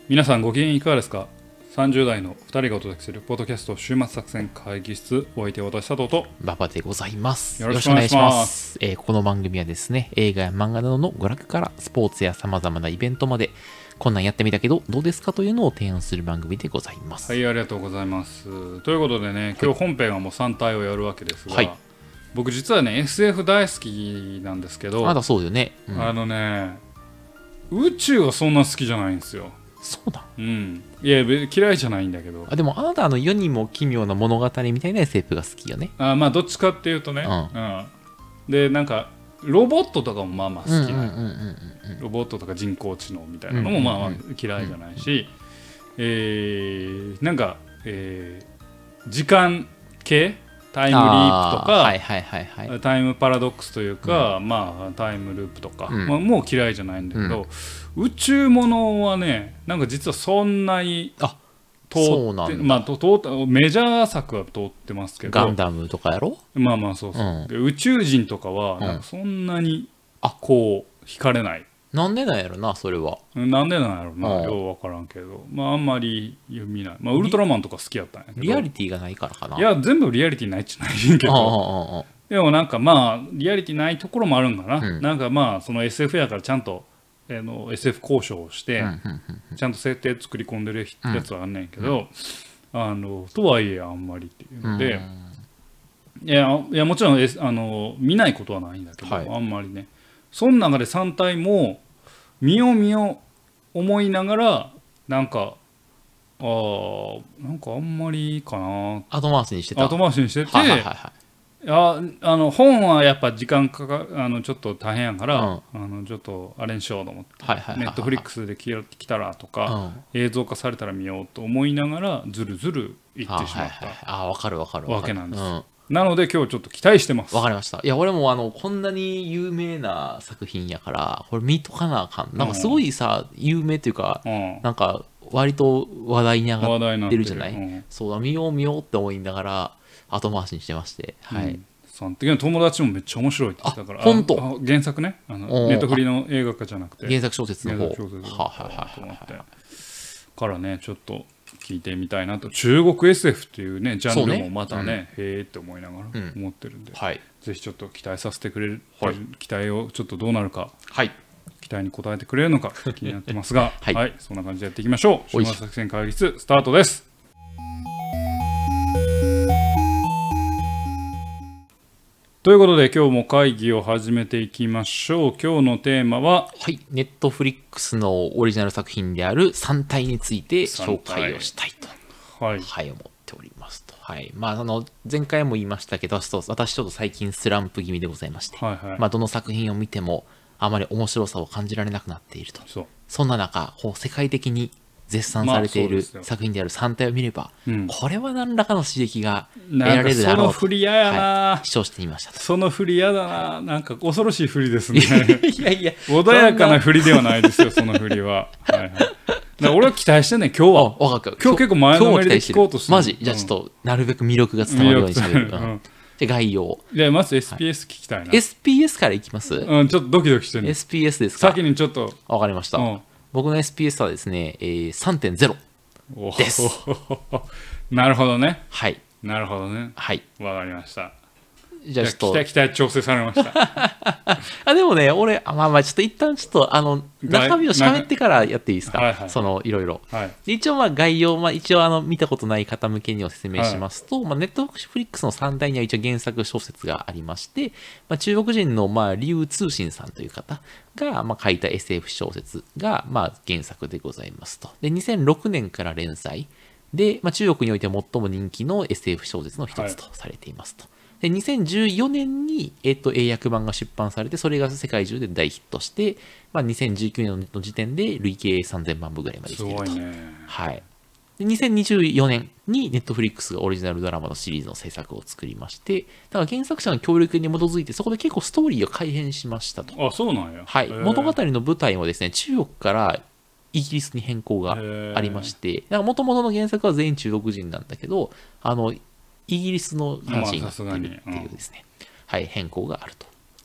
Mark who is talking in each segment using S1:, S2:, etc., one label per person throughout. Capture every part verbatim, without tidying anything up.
S1: 皆さんご機嫌いかがですか。さんじゅう代のふたりがお届けするポッドキャスト週末作戦会議室、お相手は私佐藤と
S2: 馬場でございます。
S1: よろしくお願いします。
S2: えー、この番組はですね、映画や漫画などの娯楽からスポーツや様々なイベントまで、こんなんやってみたけどどうですかというのを提案する番組でございます。
S1: はい、ありがとうございます。ということでね、今日本編はもうさん体をやるわけですが、はい、僕実はね エスエフ 大好きなんですけど、
S2: まだそうよね、
S1: うん、あのね宇宙はそんな好きじゃないんですよ。
S2: そうだ。
S1: うん。いや嫌いじゃないんだけど。
S2: あでもあなたあの世にも奇妙な物語みたいな エスエフ が好きよね。
S1: あまあどっちかっていうとね。うん。うん、でなんかロボットとかもまあまあ好きな。ロボットとか人工知能みたいなのもまあまあ嫌いじゃないし、えー、なんか、えー、時間系タイムリープとか、はいはいはいはい、タイムパラドックスというか、うん、まあタイムループとか、うんまあ、もう嫌いじゃないんだけど、うん、宇宙ものはねなんか実はそんなに通ってまあ、通ったメジャー作は通ってますけど、
S2: ガンダムとかやろ。
S1: まあまあそうそう、うん、で宇宙人とかはなんかそんなにこう惹かれない。
S2: なんでなんやろな、それは。
S1: なんでなんやろな、よう分からんけど、まああんまり見ない。まあウルトラマンとか好きやったんやけど。
S2: リアリティがないからかな。
S1: いや全部リアリティないっちゃないけど、でもなんかまあリアリティないところもあるんかな。うん、なんかまあその エスエフ やからちゃんとあの エスエフ 交渉をして、ちゃんと設定作り込んでるやつはあんねんけど、うん、あのとはいえあんまりっていうので、うん、いやいやもちろん、S、あの見ないことはないんだけど、はい、あんまりね。その中でさん体も見よう見よう思いながらなんかあなんかあんまりかな
S2: 後回しにしてた
S1: 後回しにしてて、はいはいはいはい、ああの本はやっぱ時間かかあのちょっと大変やから、うん、あのちょっとあれにしようと思って、はいはいはいはい、ネットフリックスで来たらとか、うん、映像化されたら見ようと思いながらずるずるいってしまった、はいはい、
S2: あ分かる分かる
S1: わけなんです、うんなので今日ちょっと期待してます。
S2: わかりました。いや俺もあのこんなに有名な作品やからこれ見とかなあかん。なんかすごいさ、うん、有名というか、うん、なんか割と話題に上がってるじゃない。うん、そうだ見よう見ようって思いながら後回しにしてまして、はい。うん
S1: その時の友達もめっちゃ面白いって言ってたから。
S2: 本当。
S1: 原作ね。あのネットフリの映画化じゃなくて
S2: 原作小説の方。
S1: 原作小説の方はははと思ってからねちょっと。聞いてみたいなと。中国 エスエフ っていうねジャンルもまたね、ねうん、へえって思いながら思ってるんで、うんはい、ぜひちょっと期待させてくれる、はい、期待をちょっとどうなるか、はい、期待に応えてくれるのか気になってますが、はいはい、そんな感じでやっていきましょう。週末作戦会議室スタートです。ということで今日も会議を始めていきましょう。今日のテーマは
S2: はいネットフリックスのオリジナル作品であるさん体について紹介をしたいとはい、はい、思っておりますと。はいまあ、あの前回も言いましたけど私ちょっと最近スランプ気味でございまして、はいはいまあ、どの作品を見てもあまり面白さを感じられなくなっていると。 そ, そんな中こう世界的に絶賛されている作品であるさん体を見れば、うん、これは何らかの刺激が得られるだろうと。その
S1: 振り嫌やな、
S2: はい、主張していましたと。
S1: その振り嫌だな。なんか恐ろしい振りですね。
S2: いやいや
S1: 穏やかな振りではないですよその振りは。はいはい、だ俺は期待してんねん今日は。今日結構前のめりで聞こうとしてる。
S2: マジじゃあちょっとなるべく魅力が伝わるようにしゃべる。うん、じゃあ概要。
S1: でまず エスピーエス 聞きたいな、はい、
S2: エスピーエス からいきます、
S1: うん、ちょっとドキドキしてる。
S2: エスピーエス ですか。
S1: 先にちょっと
S2: 分かりました、うん、僕の エスピーエス はですね、えー、さんてんゼロです。
S1: なるほどね。
S2: はい。
S1: なるほどね。
S2: はい。
S1: わかりました。
S2: じゃあちょっと
S1: 期待期待調整されました。
S2: あでもね俺あまあまあちょっと一旦ちょっとあの中身を喋ってからやっていいですか。はいはい、そのいろいろ。はい、一応まあ概要、まあ、一応あの見たことない方向けにお説明しますと、はいまあ、ネットフリックスのさん体には一応原作小説がありまして、まあ、中国人のまあ劉通信さんという方がまあ書いた エスエフ 小説がまあ原作でございますと。でにせんろくねんから連載で、まあ、中国において最も人気の エスエフ 小説の一つとされていますと。はいでにせんじゅうよねんに、えっと、英訳版が出版されてそれが世界中で大ヒットして、まあ、にせんじゅうきゅうねんの時点で累計さんぜんまんぶぐらいまで来ていると。すごいね。はい、でにせんにじゅうよねんにネットフリックスがオリジナルドラマのシリーズの制作を作りましてだから原作者の協力に基づいてそこで結構ストーリーを改変しましたと。
S1: あそうなんや。
S2: はい、物語の舞台もですね中国からイギリスに変更がありましてもともとの原作は全員中国人なんだけどあのイギリスの話になっているっていうですね、まあうんはい、変更があると。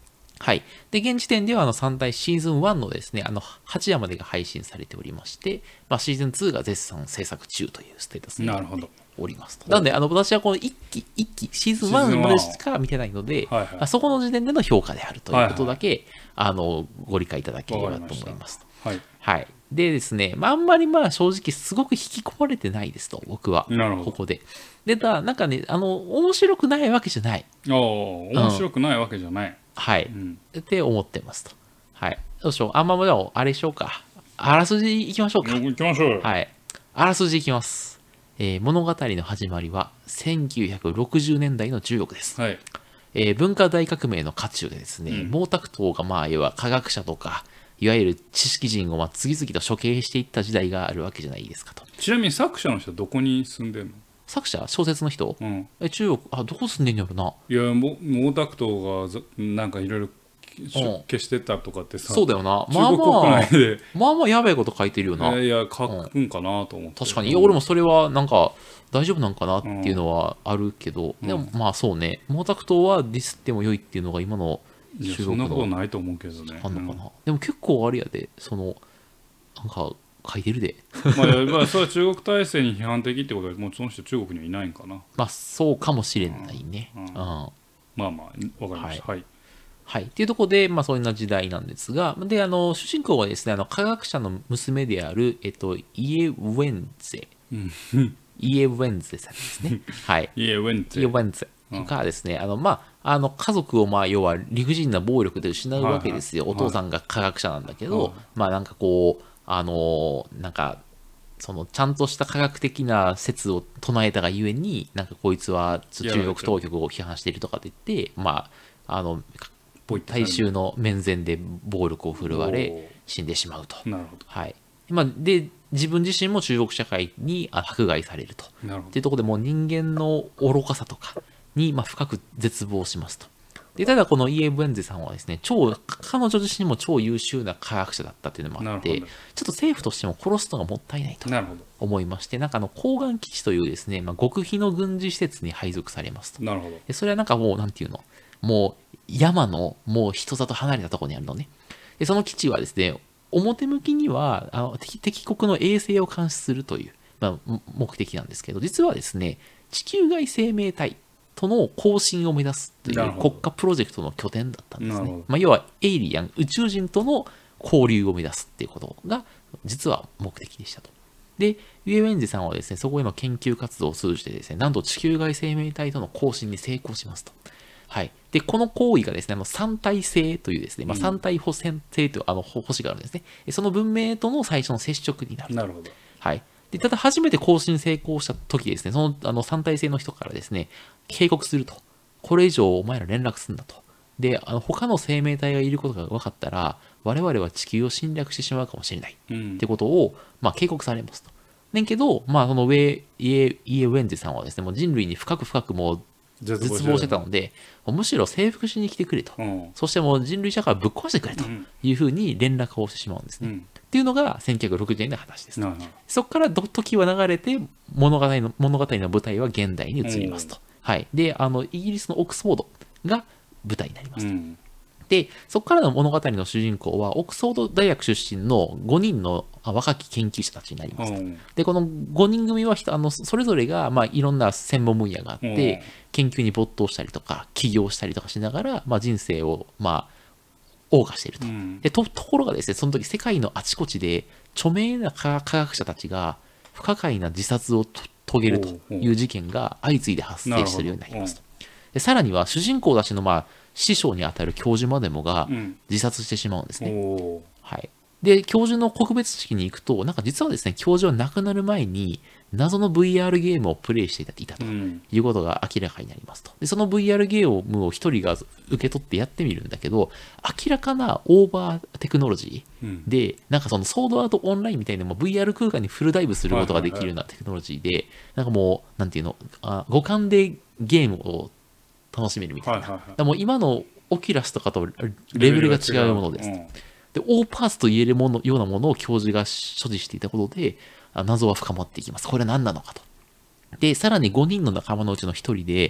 S2: はい。で、現時点ではあのさん体シーズンワンのですね、あのはちわまでが配信されておりまして、まあ、シーズンツーが絶賛制作中というステータスになっておりますと。なので、あの私はこのいっき、いっき、シーズンワンまでしか見てないので、はいはい、そこの時点での評価であるということだけ、はいはい、あのご理解いただければと思いますと。はい。はい。でですね、まあ、あんまりまあ正直すごく引き込まれてないですと、僕は。なるほど。ここで。で、だなんかね、あの、面白くないわけじゃない。
S1: おお、面白くないわけじゃない。うん、
S2: はい、うん。って思ってますと。はい。どうしよう。あんまもあれしようか。あらすじいきましょうか。
S1: いきましょう。
S2: はい。あらすじいきます。えー、物語の始まりはせんきゅうひゃくろくじゅうねんだいの中国です。はい。えー、文化大革命の渦中でですね、うん、毛沢東がまあ、要は科学者とか、いわゆる知識人をまあ次々と処刑していった時代があるわけじゃないですかと。
S1: ちなみに作者の人はどこに住んでんの？
S2: 作者小説の人、うん、え中国あどこ住んでんやろな。
S1: いやも毛沢東がなんかいろいろ消してたとかってさ、
S2: そうだよな。まあまあまあまあやべえこと書いてるよな。
S1: いやいや書くんかなと思って、うん、
S2: 確かにいや俺もそれはなんか大丈夫なんかなっていうのはあるけど、うん、でもまあそうね、毛沢東はディスっても良いっていうのが今の
S1: 中国の。そんなことないと思うけどね。
S2: あんのかな、うん、でも結構あれやで、そのなんか書いてるで
S1: まあ、まあそれは中国体制に批判的ってことはもうその人中国にはいないんかな。
S2: まあそうかもしれないね。うん、うんうん、
S1: まあまあわかりました。はい、はい
S2: はい。っていうところで、まあ、そんな時代なんですが、で、あの、主人公はですね、あの、科学者の娘である、えっと、イエ・ウェンゼ。イエ・ウェンゼさんですね。はい。
S1: イエ・ウェンゼ。
S2: イエ・ウェンゼがですね、あの、まあ、あの、家族を、まあ、要は理不尽な暴力で失うわけですよ。はいはい、お父さんが科学者なんだけど、はい、まあ、なんかこう、あの、なんか、そのちゃんとした科学的な説を唱えたがゆえに、なんかこいつは中国当局を批判しているとかって言って、まあ、あの、大衆の面前で暴力を振るわれ死んでしまうと。
S1: なるほど。
S2: はい。まあ、で自分自身も中国社会に迫害されると。なるほど。っていうところでもう人間の愚かさとかにまあ深く絶望しますと。でただこのイエ・ブエンゼさんはですね、超彼女自身も超優秀な科学者だったっていうのもあって、ちょっと政府としても殺すのがもったいないと思いまして、なんかあの港岸基地というですね、まあ、極秘の軍事施設に配属されますと。
S1: なるほど。
S2: でそれはなんかもうなんていうの、もう山のもう人里離れたところにあるのね。でその基地はですね、表向きにはあの 敵, 敵国の衛星を監視するという、まあ、目的なんですけど、実はですね、地球外生命体との交信を目指すという国家プロジェクトの拠点だったんですね。まあ、要はエイリアン、宇宙人との交流を目指すっていうことが実は目的でしたと。で、イエ・ウェンゼさんはですね、そこへの研究活動を通じてですね、なんと地球外生命体との交信に成功しますと。はい。で、この行為がですね、あの三体星というですね、まあ、三体星というあの星があるんですね。その文明との最初の接触になる。
S1: なるほど。
S2: はい。で、ただ初めて交信成功した時ですね、そのあの三体星の人からですね、警告すると。これ以上お前ら連絡すんだと。で、あの他の生命体がいることが分かったら、我々は地球を侵略してしまうかもしれない。うん、ってことを、まあ、警告されますと。ねんけど、まあ、そのウェイ、イエ・イエ・ウェンゼさんはですね、もう人類に深く深くもう、絶望してたので、むしろ征服しに来てくれと、うん、そしてもう人類社会をぶっ壊してくれというふうに連絡をしてしまうんですね。うん、っていうのがせんきゅうひゃくろくじゅうねんの話です。うん、そこから時は流れて物語の物語の舞台は現代に移りますと。はい、であのイギリスのオックスフォードが舞台になりますと。うん、でそこからの物語の主人公はオックスフォード大学出身のごにんの若き研究者たちになります。うん、でこのごにん組はあのそれぞれが、まあ、いろんな専門分野があって、うん、研究に没頭したりとか起業したりとかしながら、まあ、人生を、まあ、謳歌していると。うん、で と, ところがですね、その時世界のあちこちで著名な科学者たちが不可解な自殺を遂げるという事件が相次いで発生しているようになりますと。でさらには主人公たちの、まあ、師匠にあたる教授までもが自殺してしまうんですね。うん、はい、で教授の告別式に行くと、なんか実はですね、教授は亡くなる前に謎の ブイアール ゲームをプレイしていたということが明らかになりますと。でその ブイアール ゲームを一人が受け取ってやってみるんだけど、明らかなオーバーテクノロジーで、うん、なんかそのソードアートオンラインみたいなも ブイアール 空間にフルダイブすることができるようなテクノロジーで、なんかもうなんていうの、あ五感でゲームを楽しめるみたいな。はいはいはい、もう今のオキュラスとかとレベルが違うものです。うん、でオーパーツと言えるものようなものを教授が所持していたことで、謎は深まっていきます。これは何なのかと。でさらにごにんの仲間のうちのひとりで、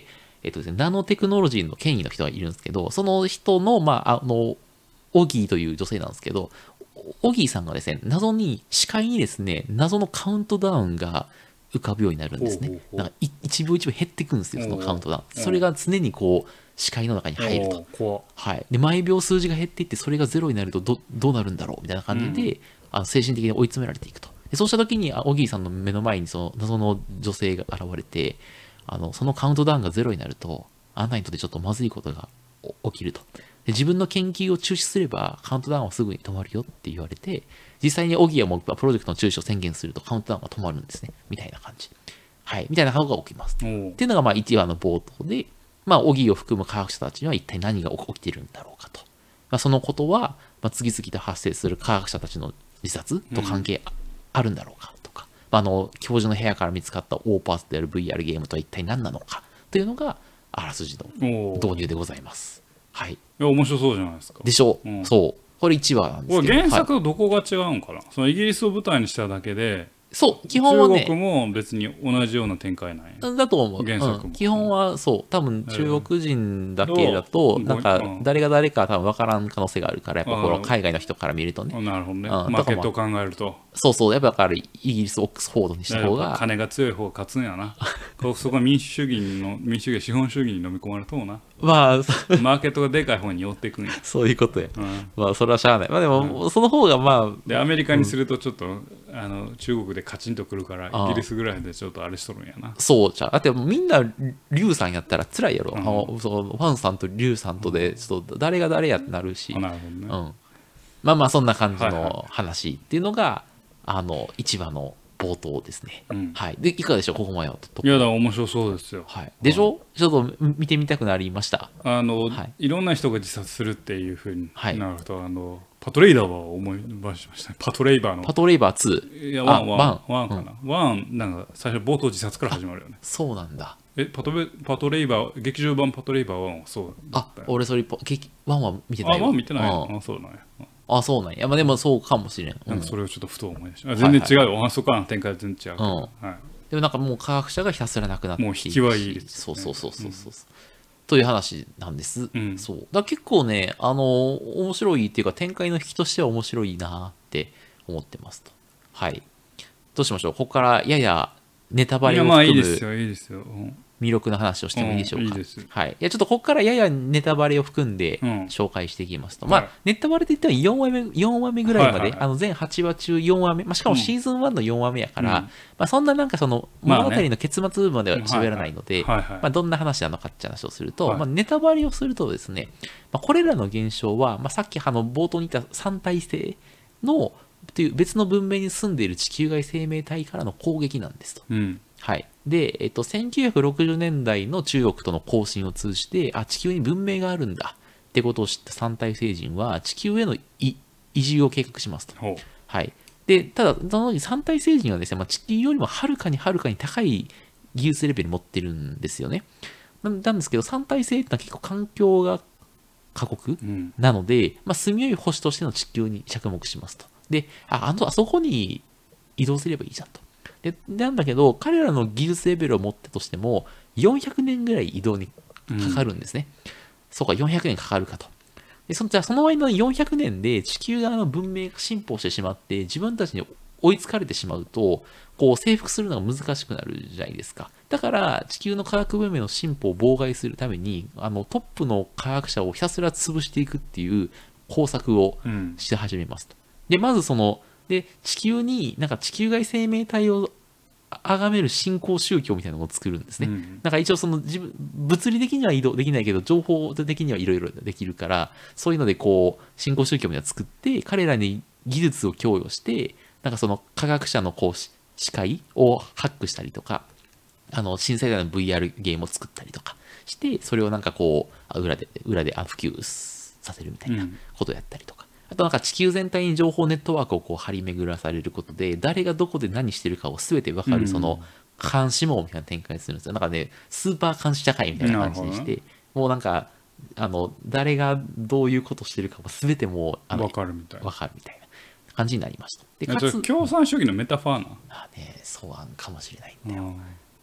S2: えっとですね、ナノテクノロジーの権威の人がいるんですけど、その人の、まあ、あの、オギーという女性なんですけど、オギーさんがですね、謎に、視界にですね、謎のカウントダウンが浮かぶようになるんですね。なんか一秒一秒減っていくんですよ、そのカウントダウン。それが常にこう、視界の中に入ると。はい。で、毎秒数字が減っていって、それがゼロになるとどどうなるんだろうみたいな感じで、うん、あの精神的に追い詰められていくと。でそうした時に、オギーさんの目の前にその謎の女性が現れて、あのそのカウントダウンがゼロになると、あなたにとってちょっとまずいことが起きると。で自分の研究を中止すれば、カウントダウンはすぐに止まるよって言われて、実際にオギーはもうプロジェクトの中止を宣言すると、カウントダウンが止まるんですね。みたいな感じ。はい。みたいなことが起きます。っていうのが、まあ、いちわの冒頭で、まあ、オギーを含む科学者たちには一体何が起きているんだろうかと。まあ、そのことは、まあ、次々と発生する科学者たちの自殺と関係あるんだろうかとか、うん、まあ、あの、教授の部屋から見つかったオーパースである ブイアール ゲームとは一体何なのかというのが、あらすじの導入でございます。はい。い
S1: や、面白そうじゃないですか。
S2: でしょう。うん、そう。これいちわなんですけど。
S1: 原作とどこが違うんかな、はい、そのイギリスを舞台にしただけで、
S2: そう、基本はね。
S1: 中国も別に同じような展開なんや。
S2: だと思う。
S1: 原作も、
S2: うん、基本はそう、多分中国人だけだと、なんか誰が誰か多分分からん可能性があるから、やっぱこの海外の人から見るとね。
S1: なるほどね。うん、マーケットを考えると。
S2: そうそう、やっぱだからイギリス、オックスフォードにした方が。
S1: 金が強い方が勝つんやな。そこは民主主義の、民主主義、資本主義に飲み込まれとうな。まあ、マーケットがでかい方に寄っていくんや。
S2: そういうことや。うん、まあ、それはしゃあない。まあでも、うん、その方がまあ。
S1: で、アメリカにするとちょっと、うん、あの中国でカチンとくるから、イギリスぐらいでちょっとあれしとるんやな。
S2: そうじゃ。だってみんな、リュウさんやったら辛いやろ。うん、あのそのファンさんとリュウさんとで、ちょっと誰が誰やってなるし。
S1: なるほどね。
S2: うん。まあまあ、そんな感じの話っていうのが、はいはい、あの、一話の冒頭ですね。うん、はい。で、いかがでしょう、ここまでは。
S1: いや、だ面白そうですよ。
S2: はい。でしょ、うん、ちょっと見てみたくなりました。
S1: あの、はい、いろんな人が自殺するっていうふうになると、はい、あの、パトレイバーは思い出しましたね。パトレイバーの。
S2: パトレイバーツー。
S1: いや、ワン、ワン、ワンかな。うん、ワン、なんか最初冒頭自殺から始まるよね。
S2: そうなんだ。
S1: え、パトレ、パトレイバー、劇場版パトレイバーワンはそうだったよ。
S2: あ、俺それ、ワンは見てないよ。
S1: あ、ワン見てないよ。あ、そうなんや。
S2: あ、そうなんや。まあでもそうかもしれん。
S1: なんかそれをちょっとふと思い出した。全然違うよ。あそこからの展開は全然違う。うん。はい。
S2: でもなんかもう科学者がひたすらなくなってい
S1: く。もう引きはいいです。
S2: そうそうそうそうそう。という話なんです。そう。だから結構ね、あの、面白いっていうか展開の引きとしては面白いなって思ってますと。はい。どうしましょう。ここからややネタバレを含む。いや、まあいいですよ、いいですよ。魅力の話をしてもいいでしょうか。うん、いいです。はい。いや、ちょっとここからややネタバレを含んで紹介していきますと。うん、まあ、はい、ネタバレで言ってもよんわめ、よんわめぐらいまで、はいはいはい、あの、全はちわ中よんわめ、まあ、しかもシーズンワンのよんわめやから、うん、まあ、そんななんかその、物語の結末部分までは喋らないので、まあ、どんな話なのかって話をすると、はい、まあ、ネタバレをするとですね、まあ、これらの現象は、まあ、さっきあの、冒頭に言った三体性の、という別の文明に住んでいる地球外生命体からの攻撃なんですと。うん、はい。で、えっと、せんきゅうひゃくろくじゅうねんだいの中国との交信を通じて、あ、地球に文明があるんだってことを知った三体星人は、地球への移住を計画しますと。はい。で、ただ、その時三体星人はですね、まあ、地球よりもはるかにはるかに高い技術レベル持ってるんですよね。なんですけど、三体星ってのは結構環境が過酷なので、うん、まあ、住みよい星としての地球に着目しますと。で、あ、あの、あそこに移動すればいいじゃんと。で、なんだけど、彼らの技術レベルを持ってとしても、よんひゃくねんぐらい移動にかかるんですね。うん、そうか、よんひゃくねんかかるかと。で、そのじゃあその間のよんひゃくねんで地球側の文明が進歩してしまって、自分たちに追いつかれてしまうと、こう、征服するのが難しくなるじゃないですか。だから、地球の科学文明の進歩を妨害するために、あの、トップの科学者をひたすら潰していくっていう工作をし始めますと。うん、で、まずその、で、地球に、なんか地球外生命体を崇める信仰宗教みたいなのを作るんですね。うん、なんか一応その自分、物理的には移動できないけど、情報的にはいろいろできるから、そういうのでこう、信仰宗教みたいなのを作って、彼らに技術を供与して、なんかその科学者のこう、視界をハックしたりとか、あの、新世代の ブイアール ゲームを作ったりとかして、それをなんかこう、裏で、裏で普及させるみたいなことをやったりとか。あとなんか地球全体に情報ネットワークをこう張り巡らされることで、誰がどこで何してるかを全て分かるその監視網みたいな展開するんですよ。なんかね、スーパー監視社会みたいな感じにして、もうなんか、あの、誰がどういうことしてるかも全てもう、あの、
S1: 分かるみたいな。
S2: 分かるみたいな感じになりました。
S1: で、かつ共産主義のメタファーな。
S2: あね、そうなんかもしれないんだよ。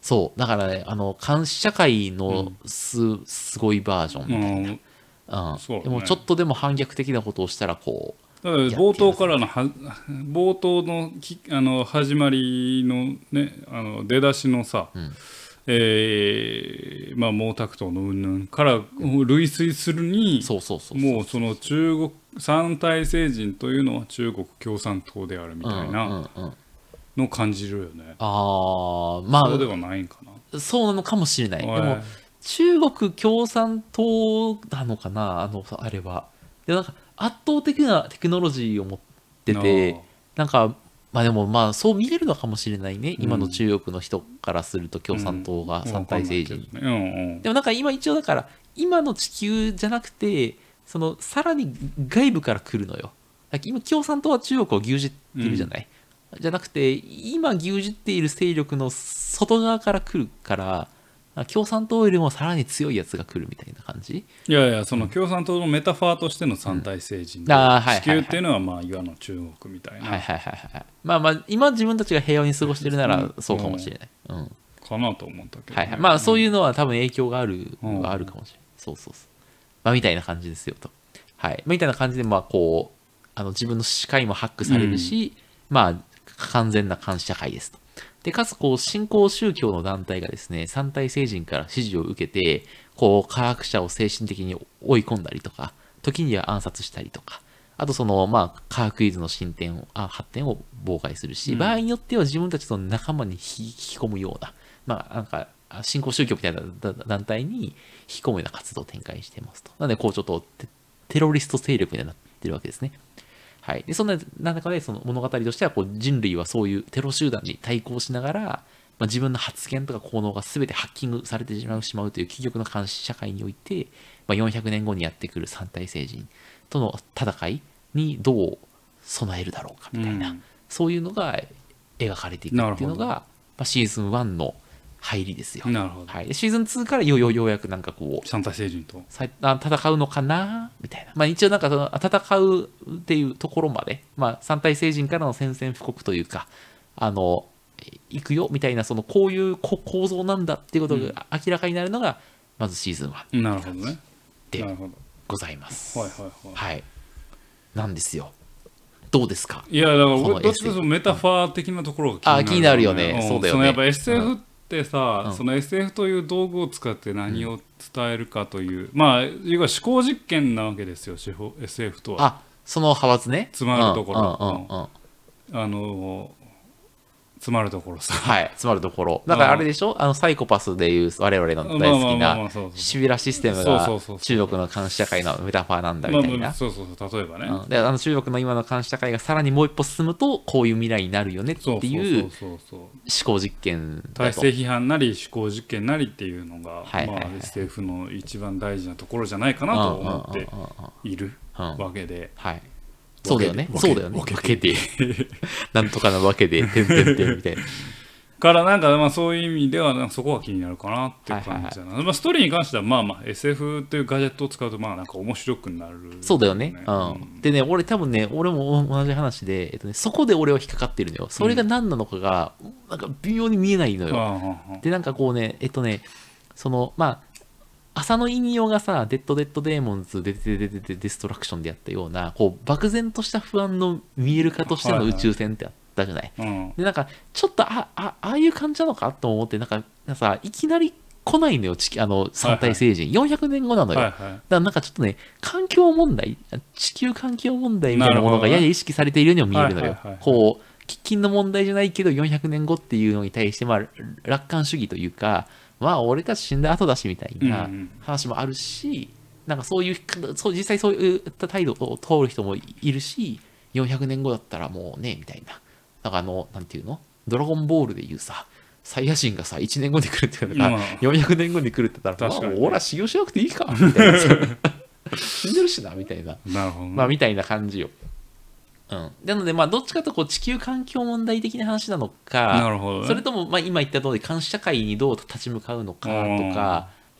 S2: そうだからね、あの監視社会のす、うん、すごいバージョンみたいな、うんうんそうね、でもちょっとでも反逆的なことをしたらこう
S1: だから冒頭からのは冒頭のきあの始まりのねあの出だしのさ、うんえーまあ、毛沢東の云々から類推するにもうその中国三体政人というのは中国共産党であるみたいなのを感じるよね、うんうんうん、あまあそうではないんか
S2: な。そうなのかもしれない。でも中国共産党なのかな、あのあれは。でなんか圧倒的なテクノロジーを持ってて、なんかまあでもまあそう見えるのかもしれないね、うん、今の中国の人からすると共産党が三体政治、うんうん、でもなんか今一応だから今の地球じゃなくてそのさらに外部から来るのよ。今共産党は中国を牛耳ってるじゃない、うん、じゃなくて今牛耳っている勢力の外側から来るから共産党よりもさらに強いやつが来るみたいな感じ。
S1: いやいやその共産党のメタファーとしての三体政治で、うん、地球っていうのはまあ今の中国みたいな、はいはいはいはい、
S2: まあまあ今自分たちが平和に過ごしてるならそうかもしれない、うんうん、
S1: かなと思ったけど、ね
S2: はいはい、まあそういうのは多分影響がある、うん、があるかもしれない、そうそうそう、まあみたいな感じですよと、はいみたいな感じでまあこうあの自分の視界もハックされるし、うん、まあ完全な監視社会ですと。でかつこう新興宗教の団体がですね三体聖人から指示を受けてこう科学者を精神的に追い込んだりとか時には暗殺したりとかあとそのまあ科学技術の進展をあ発展を妨害するし、うん、場合によっては自分たちの仲間に引き込むようなまあなんか新興宗教みたいな団体に引き込むような活動を展開していますと。なのでこうちょっとテロリスト勢力になってるわけですね。はい、でそんな中でその物語としてはこう人類はそういうテロ集団に対抗しながら、まあ、自分の発言とか行動が全てハッキングされてしまうしまうという究極の監視社会において、まあ、よんひゃくねんごにやってくる三体星人との戦いにどう備えるだろうかみたいな、うん、そういうのが描かれていくっていうのが、まあ、シーズンワンの入りですよ。
S1: なるほど、
S2: はい、でシーズンツーからようようようやくなんかこう
S1: 三体星人と
S2: 戦うのかなみたいな、まあ、一応なんかその戦うっていうところまで、まあ、三体星人からの宣戦布告というかあの行くよみたいなそのこういう構造なんだっていうことが明らかになるのが、まずシーズンワン
S1: なるほどね
S2: でございます。
S1: はいはいはい、
S2: はい、なんですよ。どうですか。
S1: いやだから僕どっちかというとメタファー的なところが
S2: 気になるよね。あ、気になるよね、うん、そうだよね。
S1: そのやっぱ エスエフ ってさ、うん、その エスエフ という道具を使って何を伝えるかという、うん、まあ要は思考実験なわけですよ エスエフ とは。
S2: あ、その派閥ね。
S1: つまるところ、あの詰まるところさ、
S2: はい詰まるところだからあれでしょ、あのサイコパスでいう我々の大好きなシビラシステムが中国の監視社会のメタファーなんだみたいな、まあまあ、
S1: そうそうそう例えばね、
S2: うん、であの中国の今の監視社会がさらにもう一歩進むとこういう未来になるよねっていう思考実験だと、
S1: 体制批判なり思考実験なりっていうのが、はいはいはい、まあ、エスエフ の一番大事なところじゃないかなと思っているわけで、
S2: はい、そうだよね。そうだよね。分けて。なんとかなわけで、てんてんてんみたいな。
S1: からなんかまあそういう意味ではなんかそこが気になるかなっていう感じだな。はいはいはい、まあストーリーに関してはまあまあ エスエフ というガジェットを使うとまあなんか面白くなる、ね。
S2: そうだよね。うん。でね、俺多分ね、俺も同じ話で、えっとね、そこで俺は引っかかってるのよ。それが何なのかが、なんか微妙に見えないのよ。うん、で、なんかこうね、えっとね、その、まあ、浅野引用がさ、デッド・デッド・デーモンズでデデデデデデストラクションでやったような、こう、漠然とした不安の見える化としての宇宙船ってあったじゃない。はいはい、うん、で、なんか、ちょっと、あ、あ、ああいう感じなのかと思って、なんか、さ、いきなり来ないのよ、地あの、三体星人。はいはい、よんひゃくねんごなのよ。はいはい、だからなんかちょっとね、環境問題、地球環境問題みたいなものがやや意識されているようにも見えるのよ。こう、喫緊の問題じゃないけど、よんひゃくねんごっていうのに対して、まあ、楽観主義というか、まあ俺たち死んだ後だしみたいな話もあるし、うんうん、なんかそういうそう実際そういった態度を通る人もいるし、よんひゃくねんごだったらもうねみたいな、なんかあのなんていうの、ドラゴンボールでいうさ、サイヤ人がさいちねんごに来るっていうのが、まあ、よんひゃくねんごに来るって言ったら、まあ、俺は修行しなくていいかみたいな死んでるしなみたいな、
S1: なるほど、ね、
S2: まあみたいな感じよ。うん、なのでまあどっちかとこう地球環境問題的な話なのか、
S1: なるほどね、
S2: それともまあ今言った通り監視社会にどう立ち向かうのかとか、なん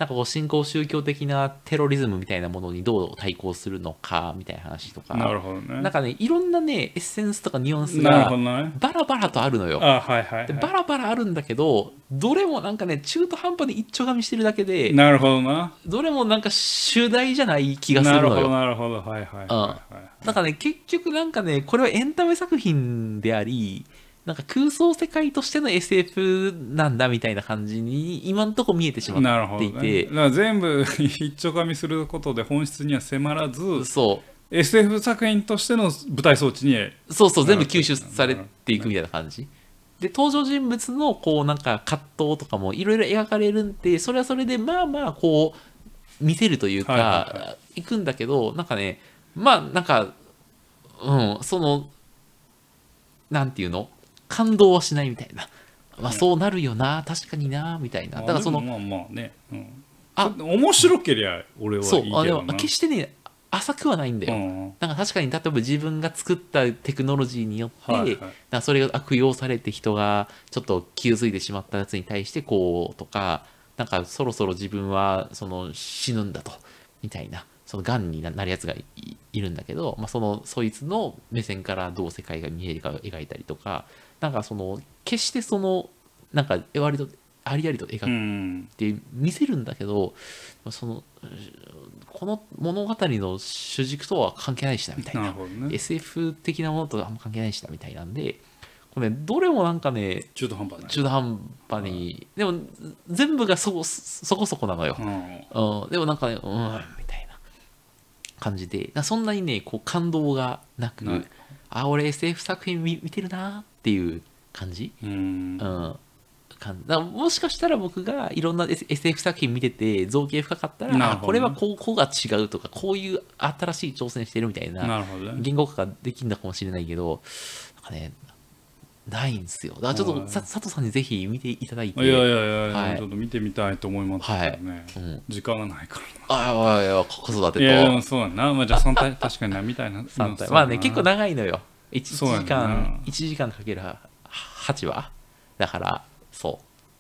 S2: なんかこう新興宗教的なテロリズムみたいなものにどう対抗するのかみたいな話とか、
S1: なるほどね、
S2: なんかねいろんなねエッセンスとかニュアンスがバラバラとあるのよ。
S1: あ、はいはいはい、
S2: でバラバラあるんだけど、どれもなんかね中途半端に一丁噛みしてるだけで、
S1: なるほどな、
S2: どれもなんか主題じゃない気がするのよ。
S1: なるほどなるほど、はいはいはい、はい、
S2: うん、なんかね結局なんかねこれはエンタメ作品であり、なんか空想世界としての エスエフ なんだみたいな感じに今んとこ見えてしまっていて、ね、
S1: だから全部一丁噛みすることで本質には迫らず、
S2: そう
S1: エスエフ 作品としての舞台装置に
S2: そうそう全部吸収されていくみたいな感じで、登場人物のこうなんか葛藤とかもいろいろ描かれるんで、それはそれでまあまあこう見せるというか、はいはいはい、いくんだけど、なんかねまあなんかうんそのなんていうの感動はしないみたいな、まあ、そうなるよな、確かになみたいな。だからその
S1: まあまあね、うん、あ面白けりゃ俺はいいけどな。そう、あでも
S2: 決してね浅くはないんだよ、うん、なんか確かに例えば自分が作ったテクノロジーによって、はいはい、なんかそれが悪用されて人がちょっと傷ついてしまったやつに対してこうとか、なんかそろそろ自分はその死ぬんだとみたいな、その癌になるやつが い, いるんだけど、まあ、そのそいつの目線からどう世界が見えるかを描いたりとか、なんかその決してそのなんか割とありありと描いて見せるんだけど、うん、そのこの物語の主軸とは関係ないしなみたい な, な、ね、エスエフ 的なものとはあんま関係ないしなみたいなんで、これ、ね、どれもなんかね
S1: 中途半端ない
S2: 中途半端に、うん、でも全部がそこそこそこなのよ、うんうん、でもなんかねうんみたいな感じで、そんなにねこう感動がなく、はい、あ俺 エスエフ 作品 見, 見てるなっていう感じ、うん、うんかだもしかしたら僕がいろんな エスエフ 作品見てて造形深かったら、ね、あこれはこうこうが違うとかこういう新しい挑戦してるみたいな言語化ができるのかもしれないけど、なんかねないんですよ。だからちょっと佐藤さんにぜひ見ていただいて、
S1: いやいやいや、はい、ちょっと見てみたいと思いますけどね、はいうん、時間がないからな。
S2: ああいや子育てと
S1: いやそうやな、まあ、じゃあさん体確かになみたいな
S2: さん体まあね結構長いのよ。いちじかんいちじかんかけるはちわだからそう、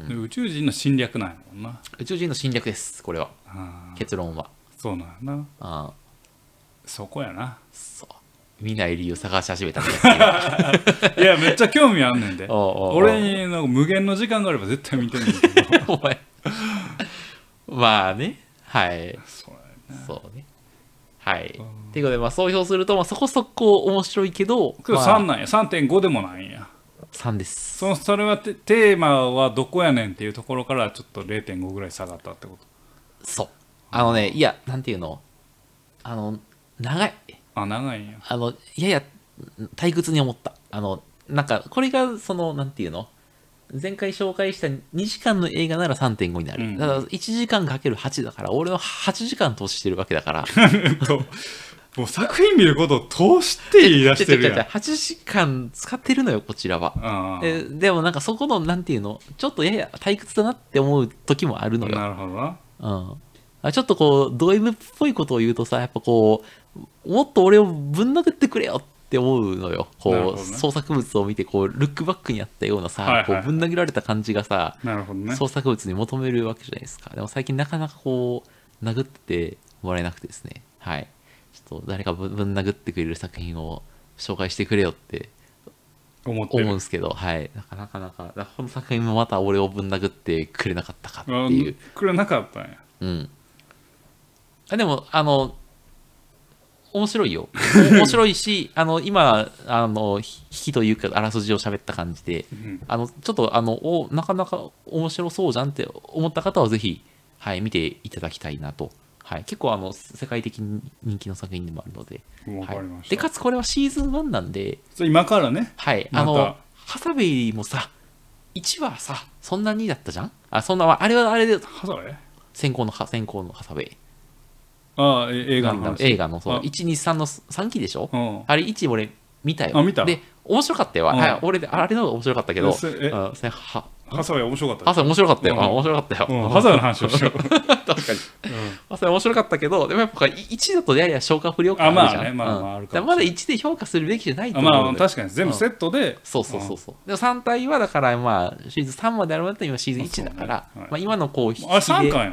S1: うん、宇宙人の侵略なんやもんな。
S2: 宇宙人の侵略ですこれは。結論は
S1: そうなんやな。あそこやな。
S2: そう見ない理由探し始めたんです
S1: いやめっちゃ興味あんねんで。おうおうおう俺になんか無限の時間があれば絶対見てるんだけどお前
S2: まあねはいそうやねそうねはいということでまあ総評すると、まあ、そこそこ面白いけど、
S1: まあ、さんなんや さんてんご でもないんや。
S2: さんです。
S1: そのそれはテーマはどこやねんっていうところからちょっと れいてんご ぐらい下がったってこと。
S2: そうあのねいやなんていうのあの長い
S1: あ長いんや。
S2: あのやや退屈に思った。あのなんかこれがそのなんていうの前回紹介したにじかんの映画なら さんてんご になる、うん、だからいちじかんかけるはちだから俺ははちじかん投資してるわけだから
S1: もう作品見ることを通して言い出してるやん。
S2: はちじかん使ってるのよこちらは。で, でもなんかそこのなんていうのちょっとやや退屈だなって思う時もあるのよ。
S1: なるほどな、
S2: うん、ちょっとこうド M っぽいことを言うとさやっぱこうもっと俺をぶん殴ってくれよって思うのよ。こう、ね、創作物を見てこうルックバックにあったようなさ、はいはいはい、こうぶん殴られた感じがさ、なるほどね、創作物に求めるわけじゃないですか。でも最近なかなかこう殴ってもらえなくてですね、はいちょっと誰かぶん殴ってくれる作品を紹介してくれよって思うんですけど、はい、なかなかなかかこの作品もまた俺をぶん殴ってくれなかったかっていう。
S1: くれなかったんや。うん。
S2: あでもあの面白いよ。面白いし、あの今あの引きというかあらすじを喋った感じで、うん、あのちょっとあのおなかなか面白そうじゃんって思った方はぜひはい見ていただきたいなと。はい、結構あの世界的に人気の作品でもあるので、
S1: わかりました。
S2: でかつこれはシーズンワンなんで、
S1: 今からね、
S2: はい、あのハサウェイもさいちわさそんなにだったじゃん。あそんなあれはあれで
S1: ハサウェイ
S2: 先行の先行のハサウェイ。
S1: ああ映画の
S2: 映画のそういちにさんのさんきでしょ、うん、あれいち俺見たよ。
S1: あ見た。
S2: で面白かったよ、うん、はい、俺あれの方が面白かったけど、え
S1: あそれはハサウェイ面白かった。
S2: ハサウェイ面白かったよ、うん、面白かったよ、
S1: うん、ハサウェイの話をしよう確かに、うん、
S2: ハサウェイ面白かったけどでもやっぱいちだとやや消化不良感あるじゃん。
S1: あまあねまあまああるかもしれない。
S2: まだいちで評価するべきじゃないと思う。
S1: まあ確かに全部セットで、うん、
S2: そうそうそうそう、うん、でもさん体はだからまあシーズンさんまであるまで今シーズンいちだから、ねはい、まあ、今のこう
S1: あれさんかんよね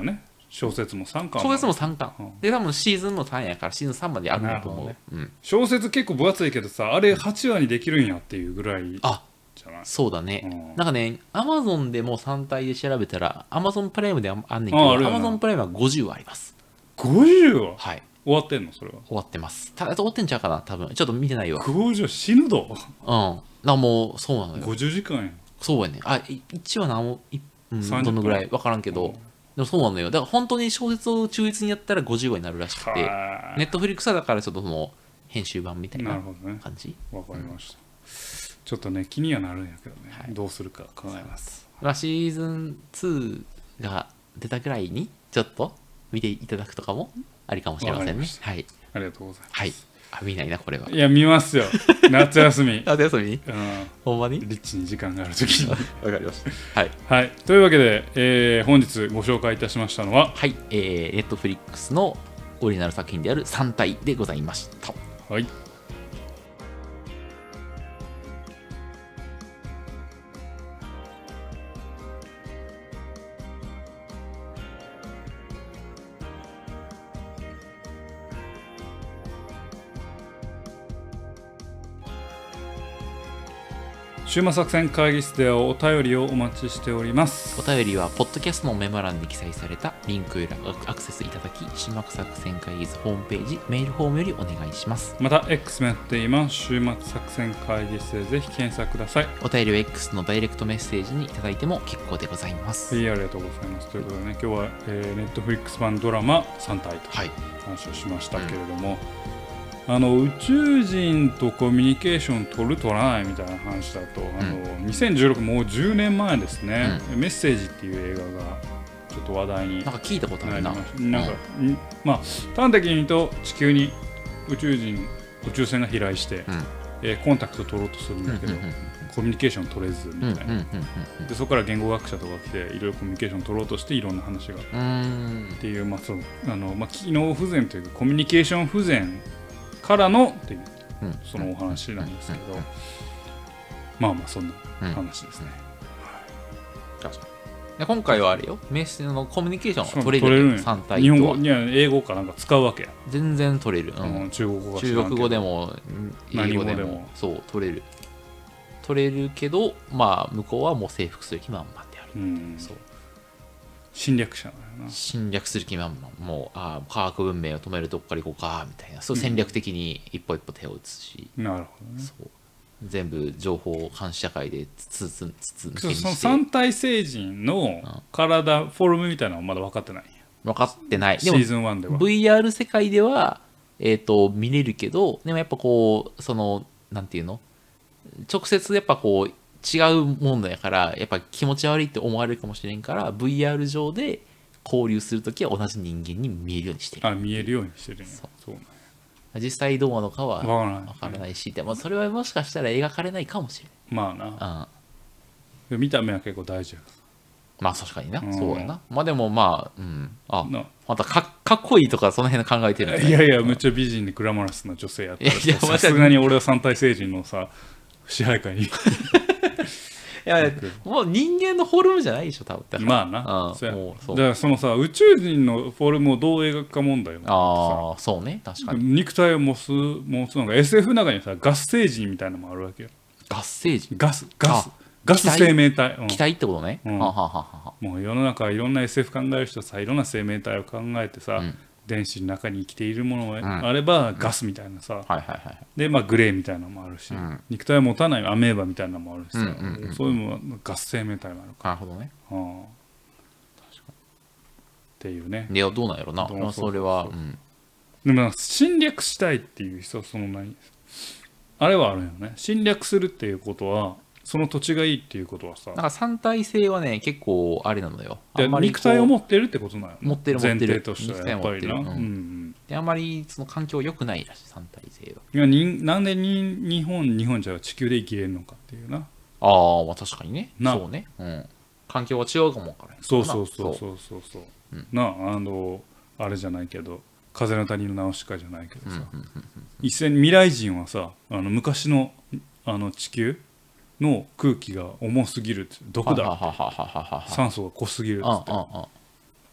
S1: 小説もさんかん
S2: 小説もさんかん、うん、で多分シーズンもさんやからシーズンさんまであるんだと思う、ねうん、
S1: 小説結構分厚いけどさあれはちわにできるんやっていうぐらい
S2: あそうだね、うん、なんかねアマゾンでもさん体で調べたらアマゾンプライムであんねんけどアマゾンプライムはごじゅうわあります。
S1: ごじゅうわ
S2: はい
S1: 終わってんのそれは
S2: 終わってます。ただ終わってんちゃうかな多分ちょっと見てないよ。
S1: ごじゅう死ぬぞ。
S2: うんだからもうそうなのよ
S1: ごじゅうじかんや
S2: そうやねあいちわ何も、うん、どのぐらい分からんけど、うん、でもそうなのよだから本当に小説を忠実にやったらごじゅうわになるらしくてネットフリックスはだからちょっとその編集版みたいな感じ。
S1: わ、ね、かりました、うんちょっとね気にはなるんやけどね、はい、どうするか考えます。
S2: シーズンツーが出たぐらいにちょっと見ていただくとかもありかもしれませんね。はい、
S1: ありがとうございます。
S2: はい、あ見ないなこれは。
S1: いや見ますよ夏休み
S2: 夏休み、
S1: うん、
S2: ほんまに
S1: リッチに時間があるときにわか
S2: りましたはい、
S1: はい、というわけで、えー、本日ご紹介いたしましたのは
S2: はい、えー、ネットフリックスのオリジナル作品であるさん体でございました。
S1: はい週末作戦会議室ではお便りをお待ちしております。
S2: お便りはポッドキャストのメモ欄に記載されたリンクよりアクセスいただき週末作戦会議室ホームページメールフォームよりお願いします。
S1: また X もやっています。週末作戦会議室でぜひ検索ください。
S2: お便りは X のダイレクトメッセージにいただいても結構でございます。
S1: はい、ありがとうございます。ということでね今日は、えー、Netflix 版ドラマさん体と話をしましたけれども、はいうん、あの宇宙人とコミュニケーション取る取らないみたいな話だと、うん、あのにせんじゅうろくもうじゅうねんまえですね、うん、メッセージっていう映画がちょっと話題に
S2: なんか聞いたことあるな。
S1: なんか、うん、まあ端的に言うと地球に宇宙人宇宙船が飛来して、うんえー、コンタクト取ろうとするんだけど、うんうんうんうん、コミュニケーション取れずみたいな、うんうんうんうん、でそこから言語学者とか来ていろいろコミュニケーション取ろうとしていろんな話がっていう、まあそうあのまあ、機能不全というかコミュニケーション不全からのっていうそのお話なんですけど、まあまあそんな話ですね。
S2: 確かにで今回はあれよメッセのコミュニケーションが取れるさん体と
S1: 日本語いや英語かなんか使うわけや。
S2: 全然取れる、
S1: うん、中国語が
S2: 中国語でも英語でもでもそう取れる取れるけどまあ向こうはもう征服する気満々である、うん、そう
S1: 侵略者なな
S2: 侵略する気満々もうあ科学文明を止めるとこから行こうかみたいなそう戦略的に一歩一歩手を打つし、
S1: うん、なるほどね
S2: そう全部情報監視社会でつつつつ抜けにして
S1: その三体星人の体、うん、フォルムみたいなのはまだ分かってない
S2: 分かってない
S1: シーズンワンでは
S2: ブイアール 世界では、えー、と見れるけどでもやっぱこうそのなんていうの直接やっぱこう違うもんだからやっぱ気持ち悪いって思われるかもしれんから ブイアール 上で交流するときは同じ人間に見えるようにしてる。
S1: あ見えるようにしてるんや。そうそうなんや。
S2: 実際どうなのかは分からないし、でもそれはもしかしたら描かれないかもしれない。
S1: まあな、うん、見た目は結構大事や。
S2: まあ確かにな、うん、そうやな。まあでもまあ、うん、あまた か, かっこいいとかその辺考えてる、
S1: ね、いやいやめっちゃ美人でグラマラスな女性やったらさすがに俺は三体星人のさ支配下にい
S2: やもう人間のフォルムじゃないでしょ多分。
S1: まあな、うん、そうやもうそうだからそのさ宇宙人のフォルムをどう描くか問題よ。
S2: ああそうね確かに。
S1: 肉体を持つ持つのが エスエフ の中にさガス星人みたいなのもあるわけよ。
S2: ガス星人
S1: ガスガスガス生命体、
S2: うん、気体ってことね、うん、ははは
S1: はもう世の中いろんな エスエフ 考える人さいろんな生命体を考えてさ、うん、電子の中に生きているものがあれば、うん、ガスみたいなさ、うんはいはいはい、でまあグレーみたいなのもあるし、うん、肉体を持たないアメーバみたいなのもあるしさ、うんうんうん、そういうのはガス生命体もあるから。
S2: なるほどね、
S1: はあ、確かにっていうね。
S2: いやどうなんやろな、まあ、それは、うん、
S1: でも侵略したいっていう人その何あれはあるよね。侵略するっていうことはその土地がいいっていうことはさ、
S2: なんか三体性はね結構あれなのよ。
S1: あんまり肉体を持ってるってことなの、ね、
S2: 持ってる持ってる
S1: 前提としてはやっぱりな、うんうん、
S2: であんまりその環境良くないらしい三体性は。
S1: いやになんでに日本日本じゃ地球で生きれるのかっていうな。
S2: ああまあ確かにねそうね、うん、環境は違うかもわからない。
S1: そうそうそうそうそうそう、うん、なあのあれじゃないけど風の谷のナウシカじゃないけどさ、うんうんうんうん、一斉に未来人はさあの昔のあの地球の空気が重すぎるって毒だって酸素が濃すぎるっつって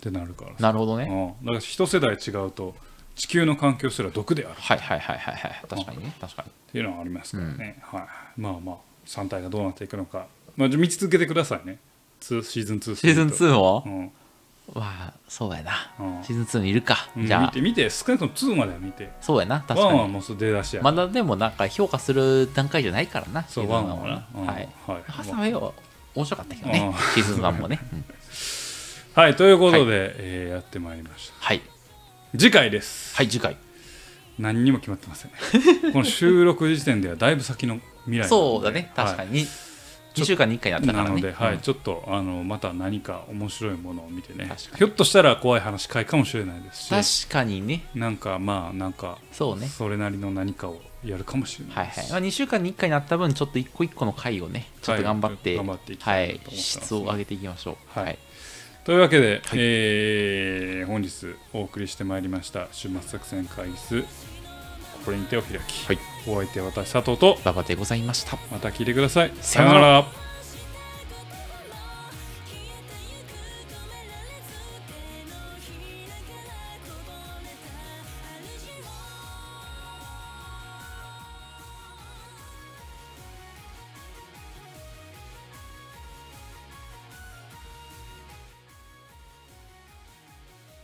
S1: ってなるから。
S2: なるほどね、
S1: うん、だから一世代違うと地球の環境すら毒である。
S2: はいはいはいはいはい、確かにね、確かに
S1: っていうのはありますからね、うん、はい、まあまあさん体がどうなっていくのか、まあ、見続けてくださいね。シーズンツー
S2: シーズンツーも、
S1: うん、
S2: まあそうやな、
S1: うん、
S2: シーズンツーにいるか、
S1: じゃあ見て見て少なくともツーまでは見て。
S2: そうやな、確かに。
S1: ワンはもう出だしや
S2: まだでもなんか評価する段階じゃないからな。
S1: そうワンはな、
S2: うん、はい、はい、ハサウェイは面白かったけどね、シーズンワンもね、うん、
S1: はいということで、はい、えー、やってまいりました。
S2: はい
S1: 次回です。
S2: はい次回
S1: 何にも決まってませんこの収録時点ではだいぶ先の未来。
S2: そうだね、確かに、はい、にしゅうかんにいっかいになったからね。
S1: なので、はい、うん、ちょっとあのまた何か面白いものを見てね、ひょっとしたら怖い話会かもしれないです
S2: し、確かにね、
S1: なんかまあなんか
S2: そうね、
S1: それなりの何かをやるかもしれないです。
S2: はいはい、まあ、にしゅうかんにいっかいになった分ちょっと一個一個の回をねちょっと頑張って、
S1: はい、頑張っていき
S2: たいと思います、はい、質を上げていきましょう。
S1: はい、
S2: はい、
S1: というわけで、はい、えー、本日お送りしてまいりました週末作戦会議室、これに手を開き、はい、お相手は私佐藤と
S2: 馬場でございました。
S1: また聞いてください。
S2: さよなら。